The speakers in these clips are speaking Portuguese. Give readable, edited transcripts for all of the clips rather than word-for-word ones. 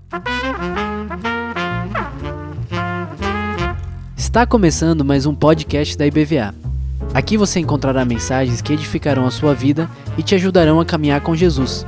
Está começando mais um podcast da IBVA. Aqui você encontrará mensagens que edificarão a sua vida e te ajudarão a caminhar com Jesus.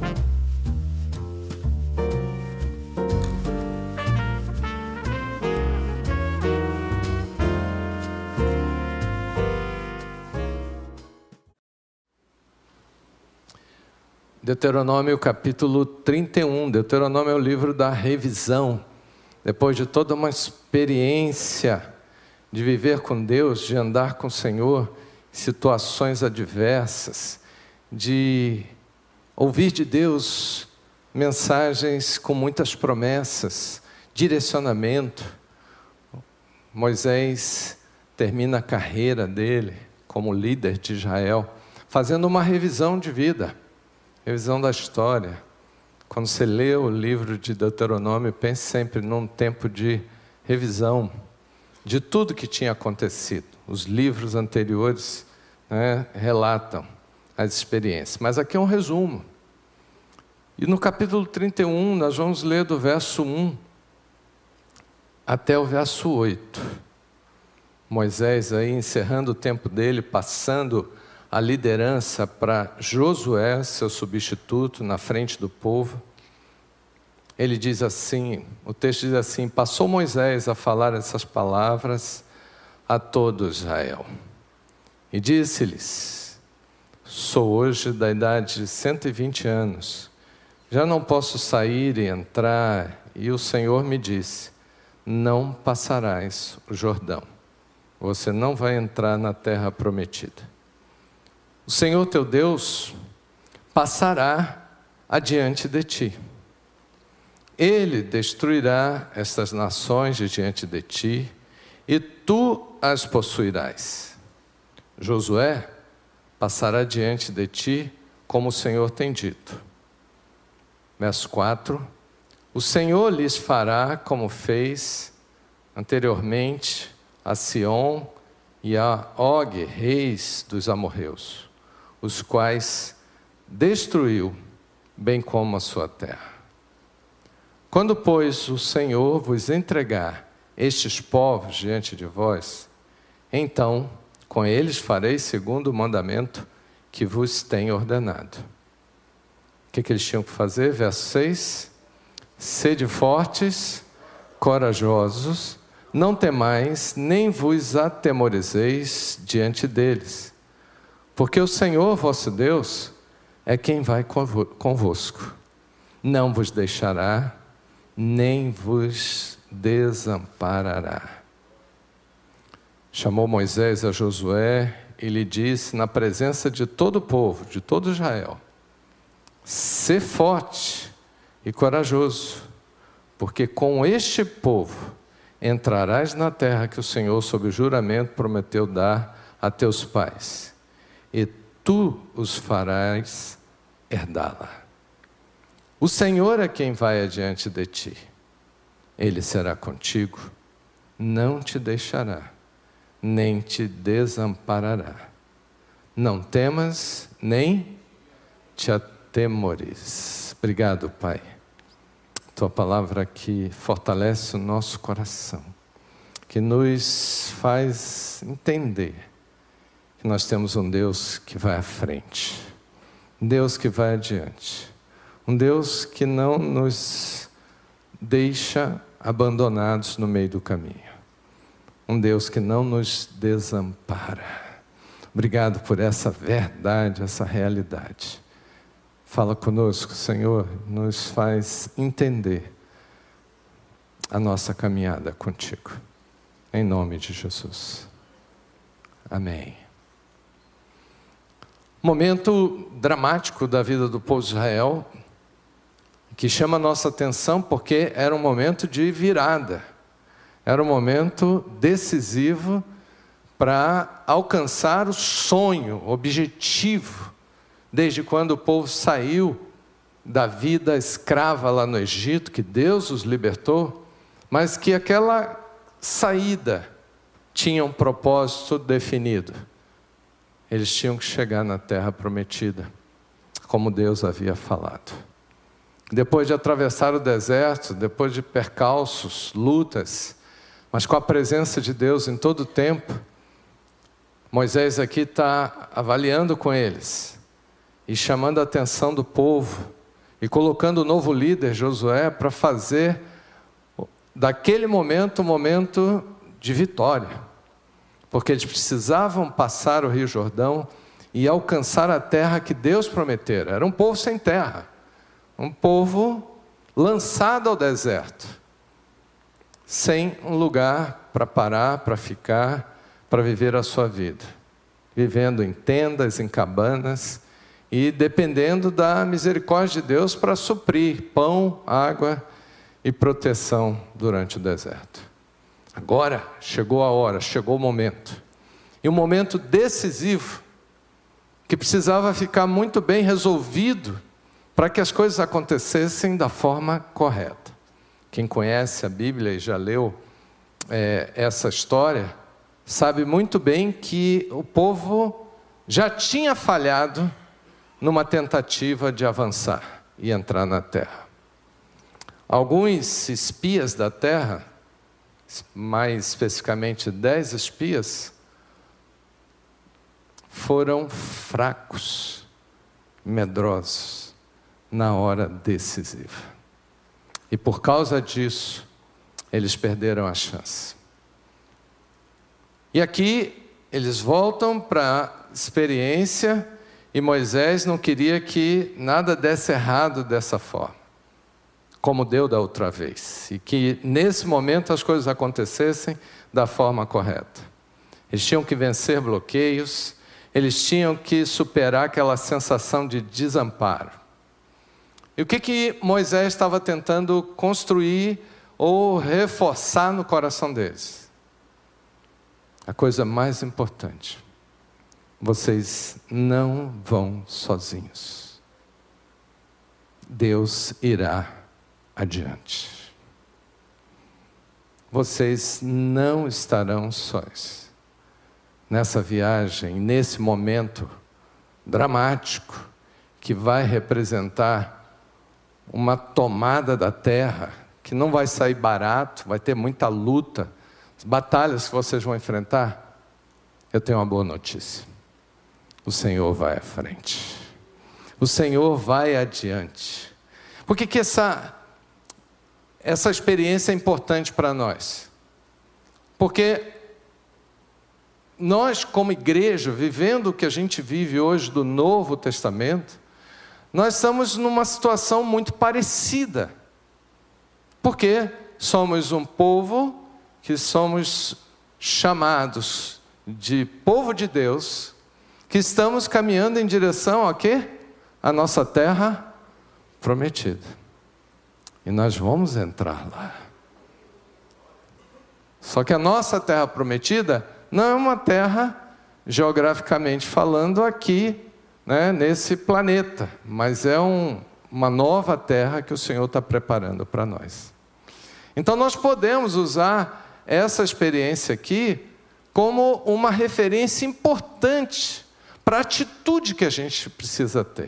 Deuteronômio capítulo 31. Deuteronômio é o livro da revisão. Depois de toda uma experiência de viver com Deus, de andar com o Senhor, situações adversas, de ouvir de Deus mensagens com muitas promessas, direcionamento. Moisés termina a carreira dele como líder de Israel, fazendo uma revisão de vida. Revisão da história. Quando você lê o livro de Deuteronômio, pense sempre num tempo de revisão de tudo que tinha acontecido. Os livros anteriores, relatam as experiências. Mas aqui é um resumo. E no capítulo 31, nós vamos ler do verso 1 até o verso 8. Moisés aí encerrando o tempo dele, passando a liderança para Josué, seu substituto, na frente do povo. Ele diz assim, o texto diz assim: passou Moisés a falar essas palavras a todo Israel. E disse-lhes: sou hoje da idade de 120 anos, já não posso sair e entrar, e o Senhor me disse: não passarás o Jordão, você não vai entrar na terra prometida. O Senhor teu Deus passará adiante de ti. Ele destruirá estas nações de diante de ti, e tu as possuirás. Josué passará diante de ti, como o Senhor tem dito. Verso 4. O Senhor lhes fará como fez anteriormente a Sion e a Og, reis dos amorreus, os quais destruiu, bem como a sua terra. Quando, pois, o Senhor vos entregar estes povos diante de vós, então com eles fareis segundo o mandamento que vos tenho ordenado. O que eles tinham que fazer? Verso 6. Sede fortes, corajosos, não temais, nem vos atemorizeis diante deles, porque o Senhor vosso Deus é quem vai convosco. Não vos deixará, nem vos desamparará. Chamou Moisés a Josué e lhe disse, na presença de todo o povo, de todo Israel: sê forte e corajoso, porque com este povo entrarás na terra que o Senhor, sob o juramento, prometeu dar a teus pais, e tu os farás herdá-la. O Senhor é quem vai adiante de ti. Ele será contigo, não te deixará, nem te desamparará. Não temas, nem te atemorizes. Obrigado, Pai. Tua palavra que fortalece o nosso coração, que nos faz entender que nós temos um Deus que vai à frente, um Deus que vai adiante, um Deus que não nos deixa abandonados no meio do caminho, um Deus que não nos desampara. Obrigado por essa verdade, essa realidade. Fala conosco, Senhor, nos faz entender a nossa caminhada contigo. Em nome de Jesus. Amém. Momento dramático da vida do povo de Israel, que chama a nossa atenção porque era um momento de virada. Era um momento decisivo para alcançar o sonho, o objetivo, desde quando o povo saiu da vida escrava lá no Egito, que Deus os libertou, mas que aquela saída tinha um propósito definido. Eles tinham que chegar na terra prometida, como Deus havia falado. depois de atravessar o deserto, depois de percalços, lutas, mas com a presença de Deus em todo o tempo, Moisés aqui está avaliando com eles e chamando a atenção do povo e colocando o novo líder, Josué, para fazer daquele momento um momento de vitória, porque eles precisavam passar o Rio Jordão e alcançar a terra que Deus prometera. Era um povo sem terra, um povo lançado ao deserto, sem um lugar para parar, para ficar, para viver a sua vida, vivendo em tendas, em cabanas, e dependendo da misericórdia de Deus para suprir pão, água e proteção durante o deserto. Agora chegou a hora, chegou o momento, e um momento decisivo, que precisava ficar muito bem resolvido para que as coisas acontecessem da forma correta. Quem conhece a Bíblia e já leu essa história, sabe muito bem que o povo já tinha falhado numa tentativa de avançar e entrar na terra. Alguns espias da terra, mais especificamente 10 espias, foram fracos, medrosos na hora decisiva. E por causa disso, eles perderam a chance. E aqui eles voltam para a experiência, e Moisés não queria que nada desse errado dessa forma, como deu da outra vez, e que nesse momento as coisas acontecessem da forma correta. Eles tinham que vencer bloqueios, eles tinham que superar aquela sensação de desamparo. E o que Moisés estava tentando construir ou reforçar no coração deles? A coisa mais importante: vocês não vão sozinhos. Deus irá adiante. Vocês não estarão sós nessa viagem, nesse momento dramático, que vai representar uma tomada da terra, que não vai sair barato, vai ter muita luta, as batalhas que vocês vão enfrentar. Eu tenho uma boa notícia: o Senhor vai à frente, o Senhor vai adiante. Por que essa experiência é importante para nós? Porque nós, como igreja, vivendo o que a gente vive hoje do Novo Testamento, nós estamos numa situação muito parecida. Porque somos um povo que somos chamados de povo de Deus, que estamos caminhando em direção a quê? A nossa terra prometida. E nós vamos entrar lá. Só que a nossa terra prometida não é uma terra, geograficamente falando, aqui, né, nesse planeta, mas é uma nova terra que o Senhor está preparando para nós. Então nós podemos usar essa experiência aqui como uma referência importante para a atitude que a gente precisa ter.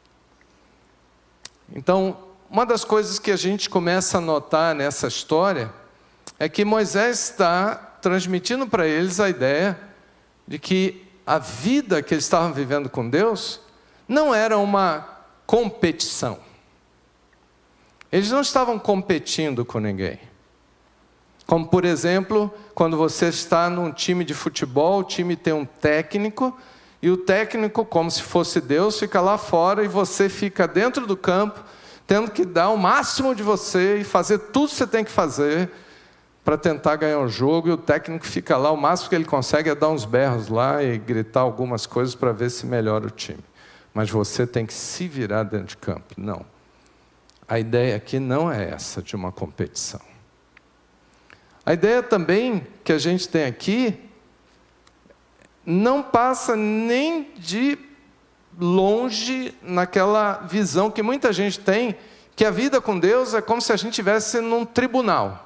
Então, uma das coisas que a gente começa a notar nessa história é que Moisés está transmitindo para eles a ideia de que a vida que eles estavam vivendo com Deus não era uma competição. Eles não estavam competindo com ninguém. Como, por exemplo, quando você está num time de futebol, o time tem um técnico, e o técnico, como se fosse Deus, fica lá fora e você fica dentro do campo, tendo que dar o máximo de você e fazer tudo que você tem que fazer para tentar ganhar o jogo, e o técnico fica lá, o máximo que ele consegue é dar uns berros lá e gritar algumas coisas para ver se melhora o time. Mas você tem que se virar dentro de campo. Não. A ideia aqui não é essa de uma competição. A ideia também que a gente tem aqui não passa nem de longe naquela visão que muita gente tem, que a vida com Deus é como se a gente estivesse num tribunal,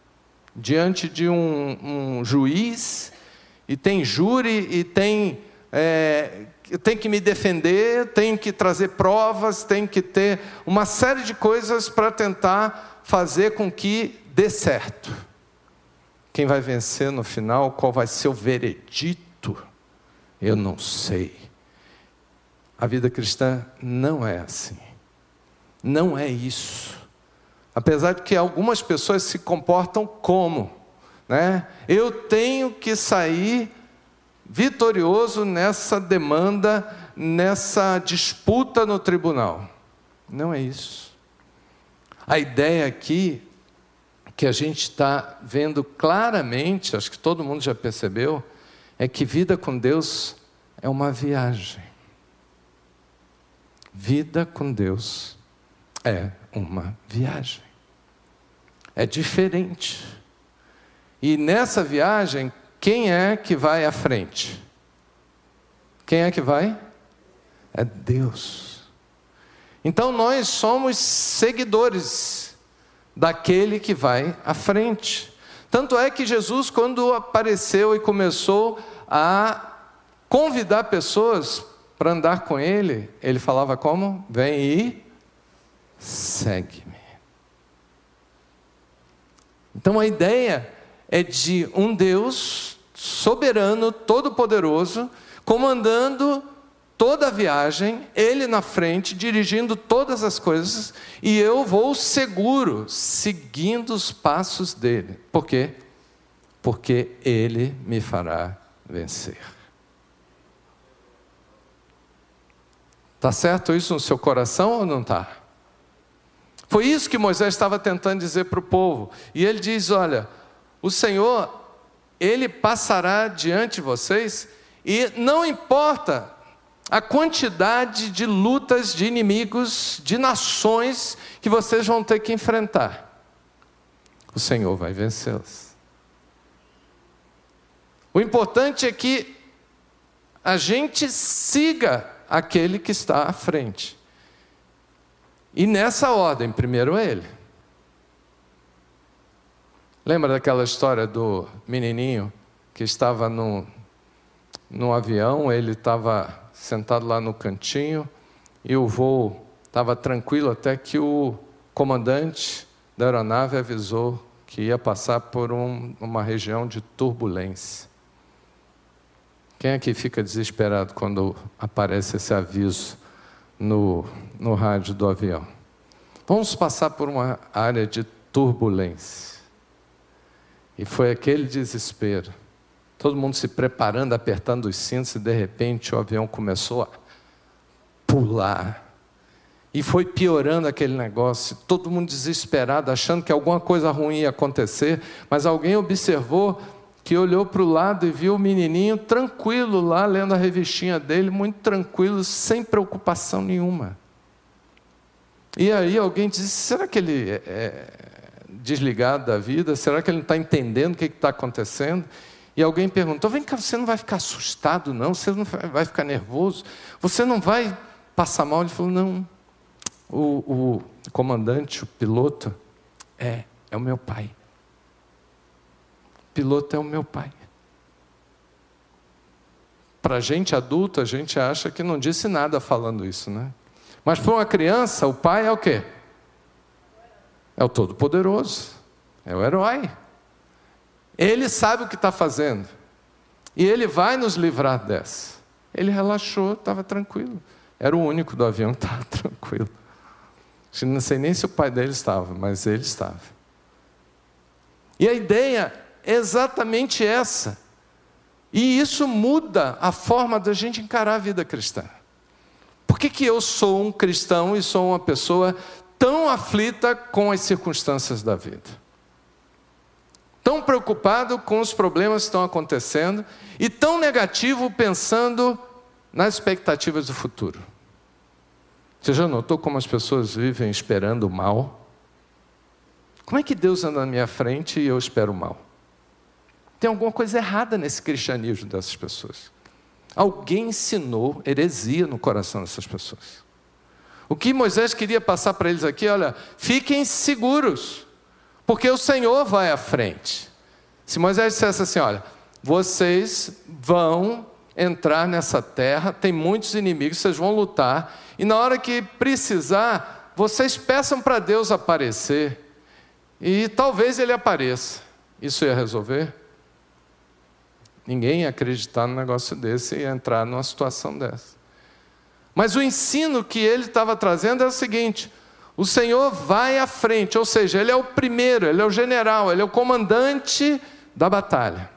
diante de um juiz, e tem júri, e tem eu tenho que me defender, tenho que trazer provas, tenho que ter uma série de coisas para tentar fazer com que dê certo. Quem vai vencer no final, qual vai ser o veredito, eu não sei. A vida cristã não é assim. Não é isso. Apesar de que algumas pessoas se comportam como, né? Eu tenho que sair vitorioso nessa demanda, nessa disputa no tribunal. Não é isso. A ideia aqui, que a gente está vendo claramente, acho que todo mundo já percebeu, é que vida com Deus é uma viagem. Vida com Deus é uma viagem. É diferente. E nessa viagem, quem é que vai à frente? Quem é que vai? É Deus. Então nós somos seguidores daquele que vai à frente. Tanto é que Jesus, quando apareceu e começou a convidar pessoas para andar com Ele, Ele falava como? Vem e segue-me. Então a ideia é de um Deus soberano, todo-poderoso, comandando toda a viagem, Ele na frente, dirigindo todas as coisas, e eu vou seguro, seguindo os passos dEle. Por quê? Porque Ele me fará vencer. Está certo isso no seu coração ou não está? Foi isso que Moisés estava tentando dizer para o povo. E ele diz, olha, o Senhor, Ele passará diante de vocês, e não importa a quantidade de lutas, de inimigos, de nações que vocês vão ter que enfrentar. O Senhor vai vencê-las. O importante é que a gente siga aquele que está à frente. E nessa ordem, primeiro Ele. Lembra daquela história do menininho que estava no avião, ele estava sentado lá no cantinho, e o voo estava tranquilo até que o comandante da aeronave avisou que ia passar por uma região de turbulência. Quem aqui fica desesperado quando aparece esse aviso no rádio do avião? Vamos passar por uma área de turbulência. E foi aquele desespero. Todo mundo se preparando, apertando os cintos, e de repente o avião começou a pular. E foi piorando aquele negócio, todo mundo desesperado, achando que alguma coisa ruim ia acontecer, mas alguém observou, que olhou para o lado e viu o menininho tranquilo lá, lendo a revistinha dele, muito tranquilo, sem preocupação nenhuma. E aí alguém disse, será que ele é desligado da vida? Será que ele não está entendendo o que está acontecendo? E alguém perguntou, vem cá, você não vai ficar assustado não? Você não vai ficar nervoso? Você não vai passar mal? Ele falou, não, o comandante, o piloto, é o meu pai. O piloto é o meu pai. Para a gente adulta, a gente acha que não disse nada falando isso, né? Mas para uma criança, o pai é o quê? É o Todo-Poderoso, é o herói. Ele sabe o que está fazendo. E Ele vai nos livrar dessa. Ele relaxou, estava tranquilo. Era o único do avião que estava tranquilo. Não sei nem se o pai dele estava, mas ele estava. E a ideia é exatamente essa. E isso muda a forma da gente encarar a vida cristã. Por que eu sou um cristão e sou uma pessoa tão aflita com as circunstâncias da vida? Tão preocupado com os problemas que estão acontecendo e tão negativo pensando nas expectativas do futuro. Você já notou como as pessoas vivem esperando o mal? Como é que Deus anda na minha frente e eu espero o mal? Tem alguma coisa errada nesse cristianismo dessas pessoas. Alguém ensinou heresia no coração dessas pessoas. O que Moisés queria passar para eles aqui, olha, fiquem seguros, porque o Senhor vai à frente. Se Moisés dissesse assim, olha, vocês vão entrar nessa terra, tem muitos inimigos, vocês vão lutar, e na hora que precisar, vocês peçam para Deus aparecer, e talvez Ele apareça. Isso ia resolver? Ninguém ia acreditar num negócio desse e ia entrar numa situação dessa. Mas o ensino que ele estava trazendo é o seguinte: o Senhor vai à frente, ou seja, Ele é o primeiro, Ele é o general, Ele é o comandante da batalha.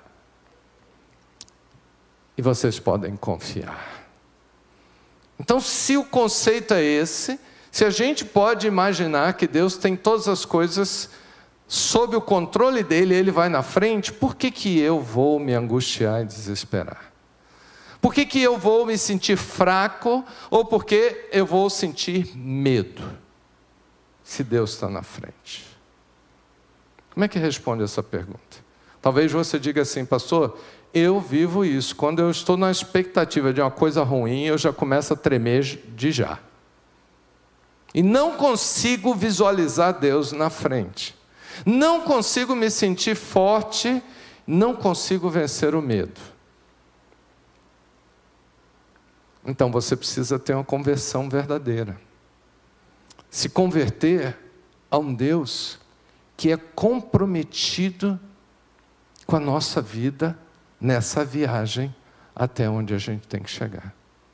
E vocês podem confiar. Então, se o conceito é esse, se a gente pode imaginar que Deus tem todas as coisas sob o controle dele, Ele vai na frente, por que eu vou me angustiar e desesperar? Por que eu vou me sentir fraco, ou porque eu vou sentir medo, se Deus está na frente? Como é que responde essa pergunta? Talvez você diga assim: pastor, eu vivo isso. Quando eu estou na expectativa de uma coisa ruim, eu já começo a tremer de já. E não consigo visualizar Deus na frente. Não consigo me sentir forte, não consigo vencer o medo. Então você precisa ter uma conversão verdadeira. Se converter a um Deus que é comprometido com a nossa vida nessa viagem até onde a gente tem que chegar.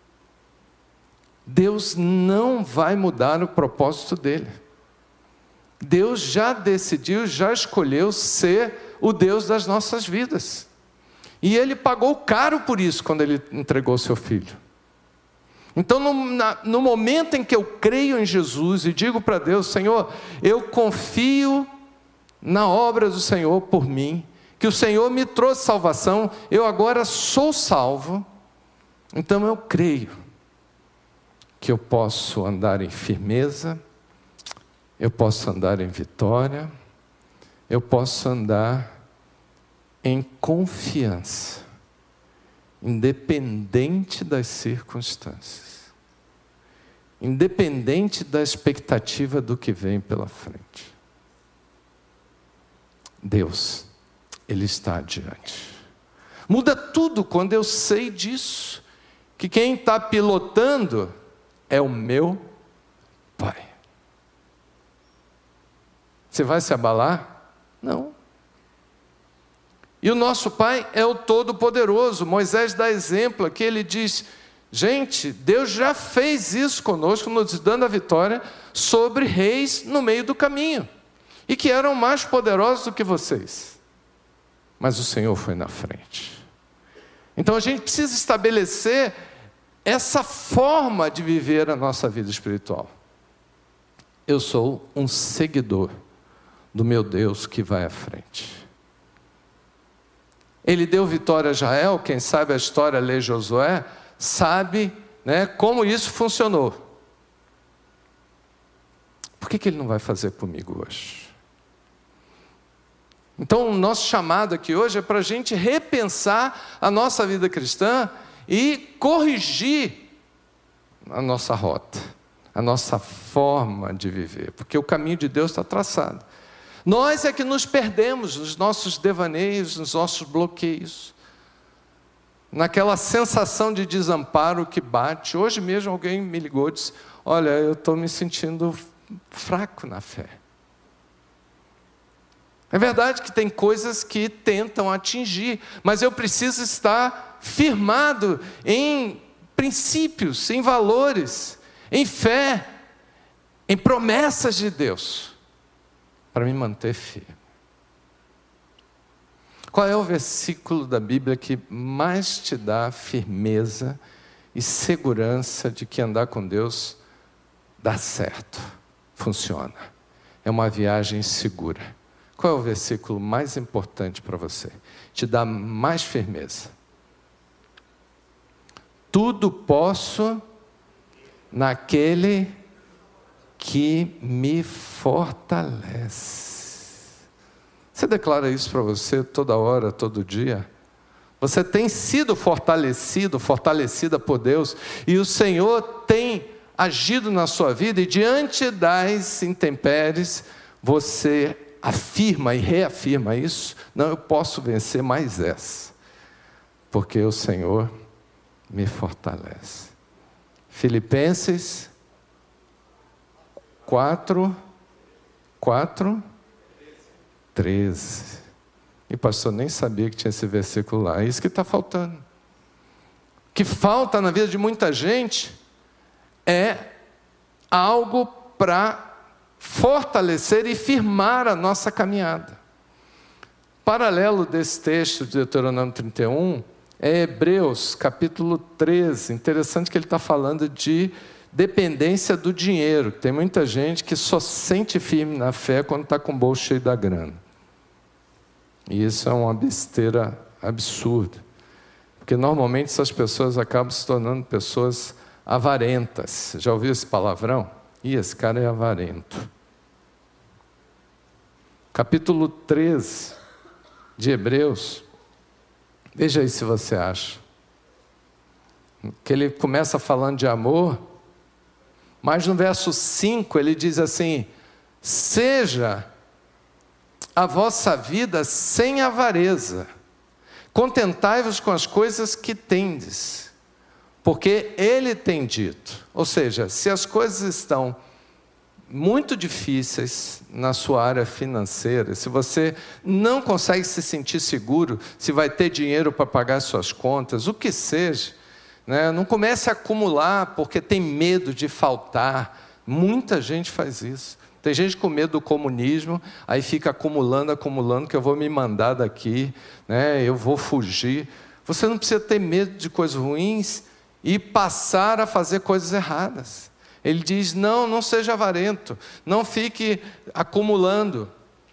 Deus não vai mudar o propósito dele. Deus já decidiu, já escolheu ser o Deus das nossas vidas. E Ele pagou caro por isso quando Ele entregou seu Filho. Então, no momento em que eu creio em Jesus e digo para Deus: Senhor, eu confio na obra do Senhor por mim, que o Senhor me trouxe salvação, eu agora sou salvo, então eu creio que eu posso andar em firmeza, eu posso andar em vitória, eu posso andar em confiança, independente das circunstâncias, independente da expectativa do que vem pela frente. Deus, Ele está adiante. Muda tudo quando eu sei disso, que quem está pilotando é o meu Pai. Você vai se abalar? Não. E o nosso Pai é o Todo-Poderoso. Moisés dá exemplo aqui, ele diz: gente, Deus já fez isso conosco, nos dando a vitória sobre reis no meio do caminho, e que eram mais poderosos do que vocês. Mas o Senhor foi na frente. Então a gente precisa estabelecer essa forma de viver a nossa vida espiritual. Eu sou um seguidor do meu Deus que vai à frente. Ele deu vitória a Israel. Quem sabe a história, lê Josué, sabe, como isso funcionou. Por que Ele não vai fazer comigo hoje? Então o nosso chamado aqui hoje é para a gente repensar a nossa vida cristã e corrigir a nossa rota, a nossa forma de viver, porque o caminho de Deus está traçado. Nós é que nos perdemos nos nossos devaneios, nos nossos bloqueios, naquela sensação de desamparo que bate. Hoje mesmo alguém me ligou e disse: olha, eu estou me sentindo fraco na fé. É verdade que tem coisas que tentam atingir, mas eu preciso estar firmado em princípios, em valores, em fé, em promessas de Deus, para me manter firme. Qual é o versículo da Bíblia que mais te dá firmeza e segurança de que andar com Deus dá certo, funciona? É uma viagem segura. Qual é o versículo mais importante para você? Te dá mais firmeza. Tudo posso naquele que me fortalece. Você declara isso para você toda hora, todo dia? Você tem sido fortalecido, fortalecida por Deus, e o Senhor tem agido na sua vida, e diante das intempéries, você afirma e reafirma isso. Não, eu posso vencer mais essa, porque o Senhor me fortalece. Filipenses 4:13. E pastor, nem sabia que tinha esse versículo lá. É isso que está faltando. O que falta na vida de muita gente é algo para fortalecer e firmar a nossa caminhada. Paralelo desse texto de Deuteronômio 31 é Hebreus capítulo 13. Interessante que ele está falando de dependência do dinheiro. Tem muita gente que só sente firme na fé quando está com o bolso cheio da grana. E isso é uma besteira absurda. Porque normalmente essas pessoas acabam se tornando pessoas avarentas. Já ouviu esse palavrão? Esse cara é avarento. Capítulo 13 de Hebreus. Veja aí se você acha. Que ele começa falando de amor, mas no verso 5 ele diz assim: seja a vossa vida sem avareza, contentai-vos com as coisas que tendes, porque ele tem dito. Ou seja, se as coisas estão muito difíceis na sua área financeira, se você não consegue se sentir seguro, se vai ter dinheiro para pagar suas contas, o que seja, né? Não comece a acumular porque tem medo de faltar. Muita gente faz isso. Tem gente com medo do comunismo, aí fica acumulando, que eu vou me mandar daqui, né? Eu vou fugir. Você não precisa ter medo de coisas ruins e passar a fazer coisas erradas. Ele diz, não seja avarento, não fique acumulando.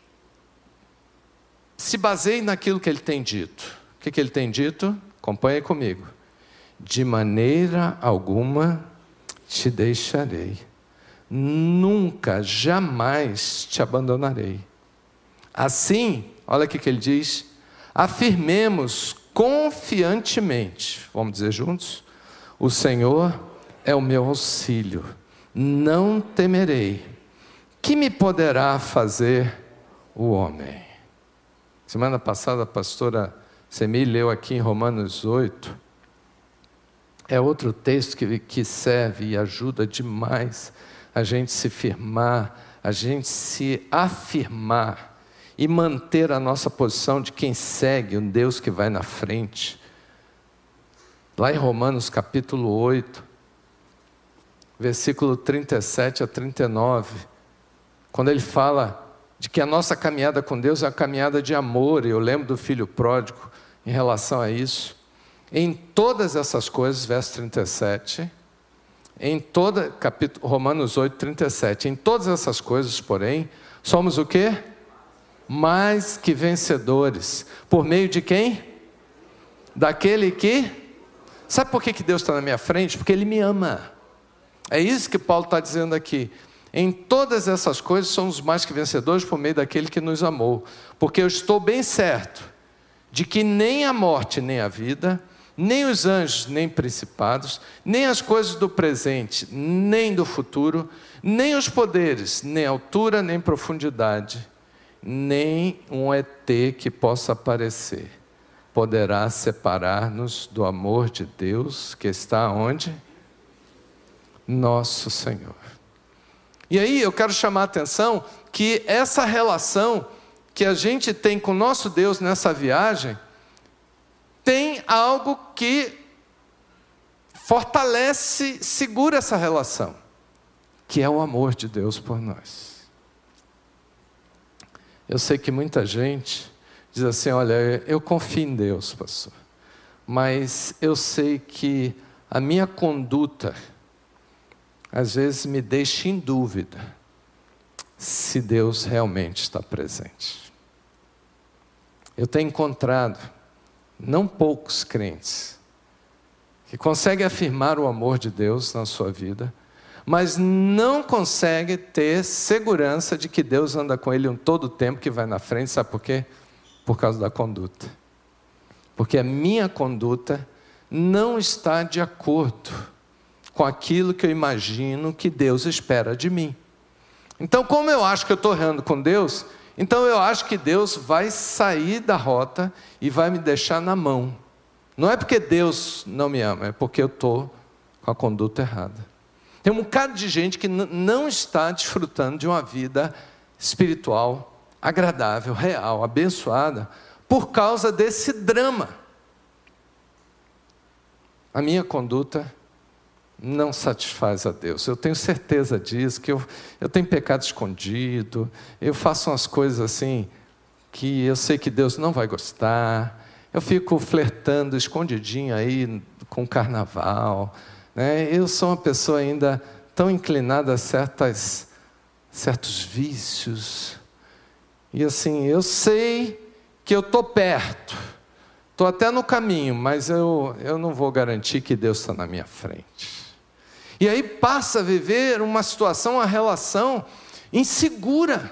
Se baseie naquilo que ele tem dito. O que ele tem dito? Acompanhe comigo. De maneira alguma te deixarei. Nunca, jamais te abandonarei. Assim, olha o que ele diz, afirmemos confiantemente, vamos dizer juntos, o Senhor é o meu auxílio, não temerei. Que me poderá fazer o homem? Semana passada a pastora Semi leu aqui em Romanos 8, é outro texto que serve e ajuda demais a gente se firmar, a gente se afirmar e manter a nossa posição de quem segue um Deus que vai na frente. Lá em Romanos capítulo 8, versículo 37 a 39, quando ele fala de que a nossa caminhada com Deus é uma caminhada de amor, e eu lembro do filho pródigo em relação a isso. Em todas essas coisas, verso 37, Romanos 8, 37, em todas essas coisas, porém, somos o quê? Mais que vencedores. Por meio de quem? Daquele que... Sabe por que Deus está na minha frente? Porque Ele me ama. É isso que Paulo está dizendo aqui. Em todas essas coisas somos mais que vencedores por meio daquele que nos amou. Porque eu estou bem certo de que nem a morte, nem a vida, nem os anjos, nem principados, nem as coisas do presente, nem do futuro, nem os poderes, nem altura, nem profundidade, nem um ET que possa aparecer, poderá separar-nos do amor de Deus que está onde? Nosso Senhor. E aí eu quero chamar a atenção que essa relação que a gente tem com o nosso Deus nessa viagem, tem algo que fortalece, segura essa relação, que é o amor de Deus por nós. Eu sei que muita gente diz assim, olha, eu confio em Deus, pastor, mas eu sei que a minha conduta, às vezes me deixa em dúvida, se Deus realmente está presente. Eu tenho encontrado não poucos crentes que conseguem afirmar o amor de Deus na sua vida, mas não conseguem ter segurança de que Deus anda com ele todo o tempo que vai na frente. Sabe por quê? Por causa da conduta. Porque a minha conduta não está de acordo com aquilo que eu imagino que Deus espera de mim. Então, como eu acho que eu estou errando com Deus, então eu acho que Deus vai sair da rota e vai me deixar na mão. Não é porque Deus não me ama, é porque eu estou com a conduta errada. Tem um bocado de gente que não está desfrutando de uma vida espiritual, agradável, real, abençoada, por causa desse drama. A minha conduta não satisfaz a Deus. Eu tenho certeza disso, que eu tenho pecado escondido, eu faço umas coisas assim que eu sei que Deus não vai gostar, eu fico flertando escondidinho aí com o carnaval, né? Eu sou uma pessoa ainda tão inclinada a certos vícios, e assim, eu sei que eu estou perto, estou até no caminho, mas eu não vou garantir que Deus está na minha frente. E aí passa a viver uma situação, uma relação insegura,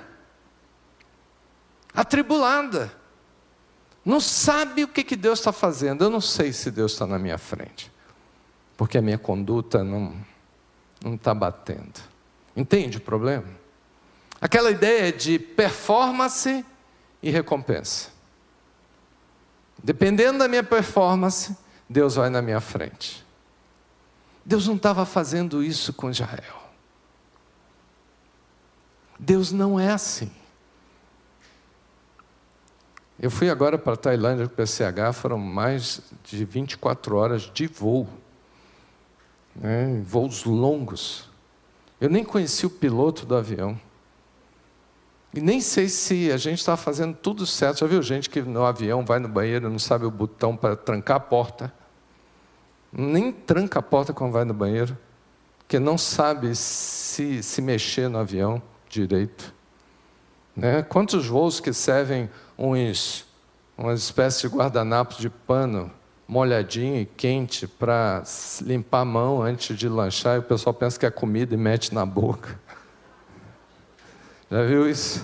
atribulada, não sabe o que Deus está fazendo. Eu não sei se Deus está na minha frente, porque a minha conduta não está batendo. Entende o problema? Aquela ideia de performance e recompensa. Dependendo da minha performance, Deus vai na minha frente. Deus não estava fazendo isso com Israel. Deus não é assim. Eu fui agora para a Tailândia com o PCH, foram mais de 24 horas de voo, né? Voos longos. Eu nem conheci o piloto do avião. E nem sei se a gente está fazendo tudo certo. Já viu gente que no avião vai no banheiro e não sabe o botão para trancar a porta? Nem tranca a porta quando vai no banheiro, porque não sabe se mexer no avião direito. Né? Quantos voos que servem uma espécie de guardanapos de pano molhadinho e quente para limpar a mão antes de lanchar, e o pessoal pensa que é comida e mete na boca. Já viu isso?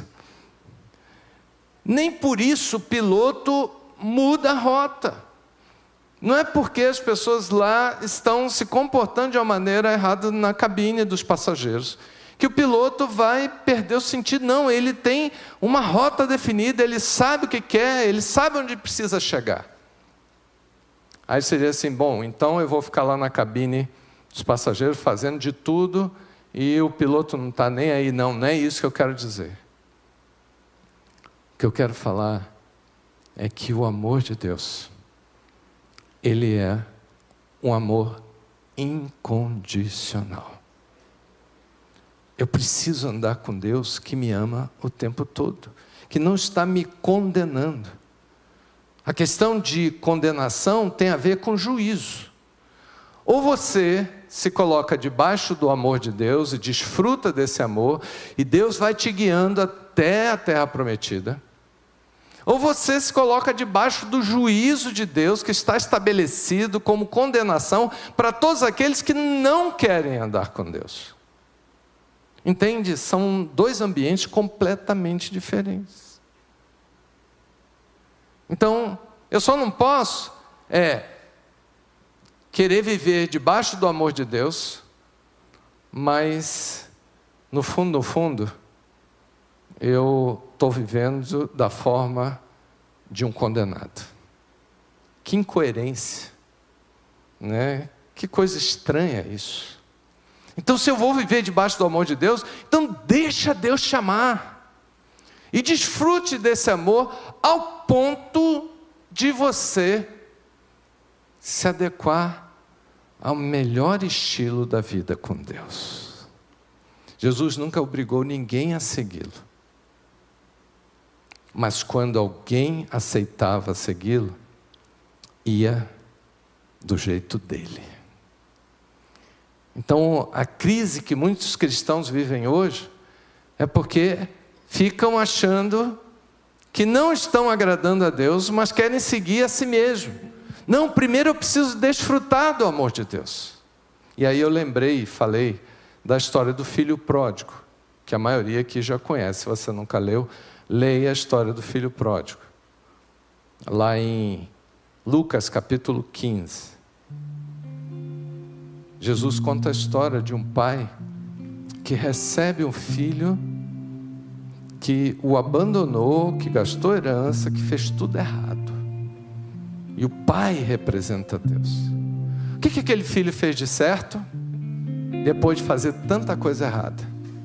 Nem por isso o piloto muda a rota. Não é porque as pessoas lá estão se comportando de uma maneira errada na cabine dos passageiros que o piloto vai perder o sentido. Não, ele tem uma rota definida, ele sabe o que quer, ele sabe onde precisa chegar. Aí seria assim, bom, então eu vou ficar lá na cabine dos passageiros fazendo de tudo e o piloto não está nem aí. Não é isso que eu quero dizer. O que eu quero falar é que o amor de Deus, ele é um amor incondicional. Eu preciso andar com Deus que me ama o tempo todo, que não está me condenando. A questão de condenação tem a ver com juízo. Ou você se coloca debaixo do amor de Deus e desfruta desse amor, e Deus vai te guiando até a terra prometida. Ou você se coloca debaixo do juízo de Deus que está estabelecido como condenação para todos aqueles que não querem andar com Deus. Entende? São dois ambientes completamente diferentes. Então, eu só não posso querer viver debaixo do amor de Deus, mas no fundo, eu estou vivendo da forma de um condenado. Que incoerência, né? Que coisa estranha isso. Então, se eu vou viver debaixo do amor de Deus, então deixa Deus chamar. E desfrute desse amor ao ponto de você se adequar ao melhor estilo da vida com Deus. Jesus nunca obrigou ninguém a segui-lo. Mas quando alguém aceitava segui-lo, ia do jeito dele. Então, a crise que muitos cristãos vivem hoje é porque ficam achando que não estão agradando a Deus, mas querem seguir a si mesmo. Não, primeiro eu preciso desfrutar do amor de Deus. E aí eu lembrei e falei da história do filho pródigo, que a maioria aqui já conhece. Se você nunca leu, leia a história do filho pródigo. Lá em Lucas capítulo 15. Jesus conta a história de um pai que recebe um filho que o abandonou, que gastou herança, que fez tudo errado. E o pai representa Deus. O que aquele filho fez de certo depois de fazer tanta coisa errada?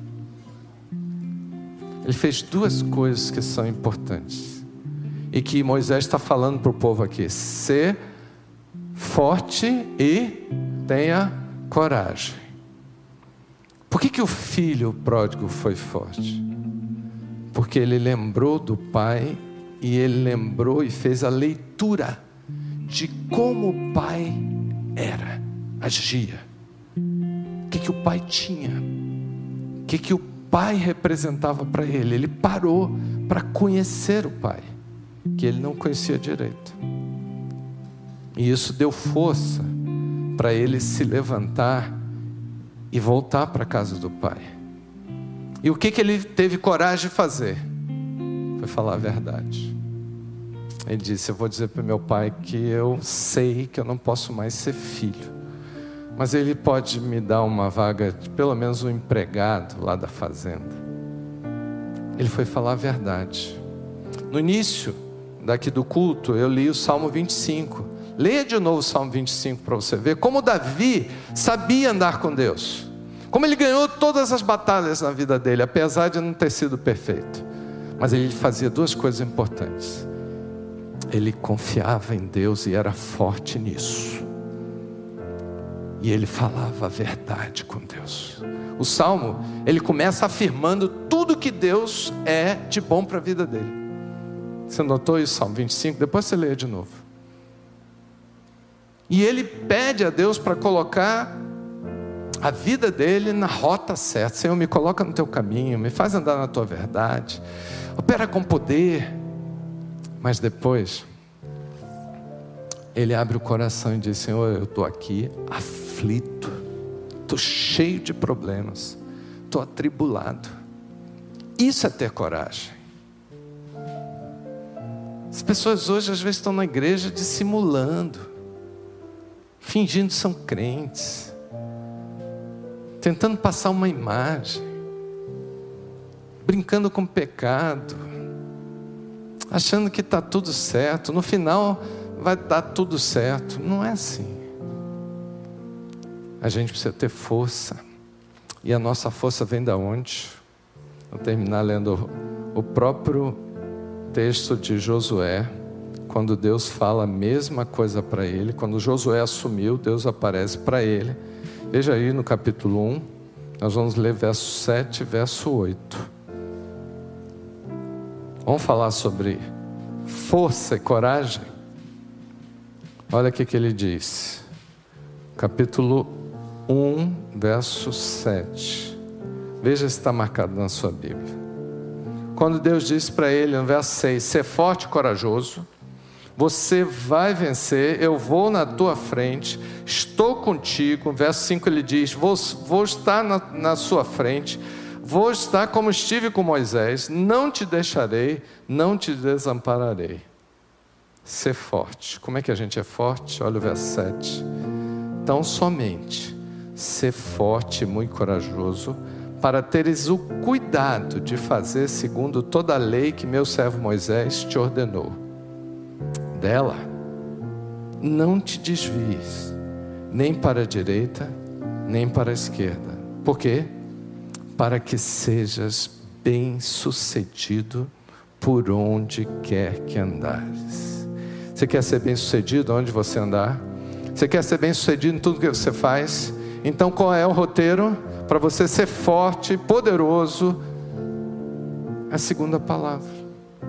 Ele fez duas coisas que são importantes e que Moisés está falando para o povo aqui: ser forte e tenha coragem. Por que o filho pródigo foi forte? Porque ele lembrou do pai, e ele lembrou e fez a leitura de como o pai era, agia, o que o pai tinha, o que o pai representava para ele. Ele parou para conhecer o pai, que ele não conhecia direito, e isso deu força para ele se levantar e voltar para a casa do pai. E o que ele teve coragem de fazer? Foi falar a verdade. Ele disse: eu vou dizer para meu pai que eu sei que eu não posso mais ser filho, mas ele pode me dar uma vaga, de pelo menos um empregado lá da fazenda. Ele foi falar a verdade. No início daqui do culto, eu li o Salmo 25. Leia de novo o Salmo 25 para você ver como Davi sabia andar com Deus, como ele ganhou todas as batalhas na vida dele, apesar de não ter sido perfeito. Mas ele fazia duas coisas importantes: ele confiava em Deus e era forte nisso, e ele falava a verdade com Deus. O Salmo, ele começa afirmando tudo que Deus é de bom para a vida dele. Você notou isso, Salmo 25? Depois você leia de novo. E ele pede a Deus para colocar a vida dele na rota certa. Senhor, me coloca no teu caminho, me faz andar na tua verdade, opera com poder. Mas depois ele abre o coração e diz: Senhor, eu estou aqui aflito, estou cheio de problemas, estou atribulado. Isso é ter coragem. As pessoas hoje às vezes estão na igreja dissimulando, fingindo que são crentes, tentando passar uma imagem, brincando com o pecado, achando que está tudo certo, no final vai dar tudo certo. Não é assim. A gente precisa ter força, e a nossa força vem da onde? Vou terminar lendo o próprio texto de Josué, quando Deus fala a mesma coisa para ele. Quando Josué assumiu, Deus aparece para ele. Veja aí no capítulo 1, nós vamos ler verso 7 e verso 8. Vamos falar sobre força e coragem. Olha o que ele diz. Capítulo 1, verso 7. Veja se está marcado na sua Bíblia. Quando Deus disse para ele, no verso 6, ser forte e corajoso, você vai vencer, eu vou na tua frente, estou contigo. No verso 5 ele diz, vou estar na sua frente, vou estar como estive com Moisés, não te deixarei, não te desampararei. Ser forte. Como é que a gente é forte? Olha o verso 7. Então somente ser forte e muito corajoso, para teres o cuidado de fazer segundo toda a lei que meu servo Moisés te ordenou. Dela não te desvies, nem para a direita, nem para a esquerda. Por quê? Para que sejas bem-sucedido por onde quer que andares. Você quer ser bem-sucedido onde você andar? Você quer ser bem-sucedido em tudo que você faz? Então qual é o roteiro para você ser forte, poderoso? A segunda palavra.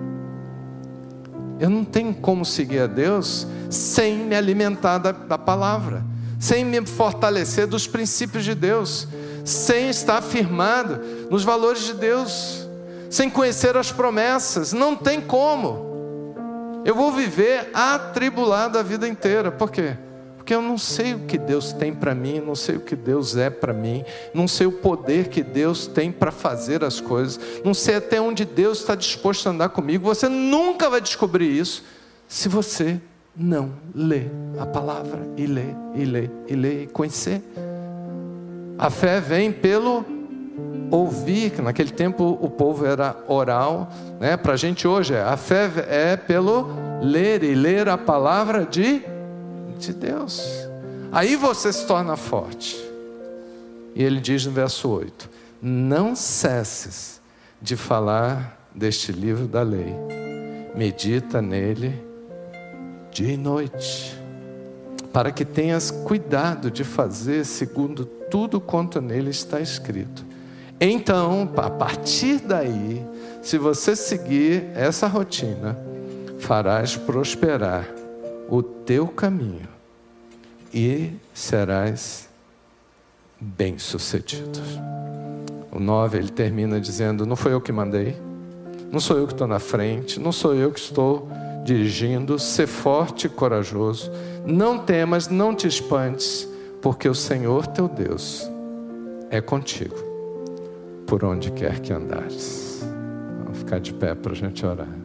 Eu não tenho como seguir a Deus sem me alimentar da palavra, sem me fortalecer dos princípios de Deus, sem estar firmado nos valores de Deus, sem conhecer as promessas. Não tem como. Eu vou viver atribulado a vida inteira. Por quê? Porque eu não sei o que Deus tem para mim, não sei o que Deus é para mim, não sei o poder que Deus tem para fazer as coisas, não sei até onde Deus está disposto a andar comigo. Você nunca vai descobrir isso se você não ler a palavra, e ler, e ler, e ler, e conhecer. A fé vem pelo ouvir, que naquele tempo o povo era oral, né? Para a gente hoje, a fé é pelo ler, e ler a palavra de Deus. Aí você se torna forte. E ele diz no verso 8: não cesses de falar deste livro da lei, medita nele dia e noite, para que tenhas cuidado de fazer segundo tudo quanto nele está escrito. Então, a partir daí, se você seguir essa rotina, farás prosperar o teu caminho e serás bem-sucedido. O 9, ele termina dizendo: não foi eu que mandei, não sou eu que estou na frente, não sou eu que estou dirigindo. Ser forte e corajoso, não temas, não te espantes, porque o Senhor teu Deus é contigo por onde quer que andares. Vamos ficar de pé para a gente orar.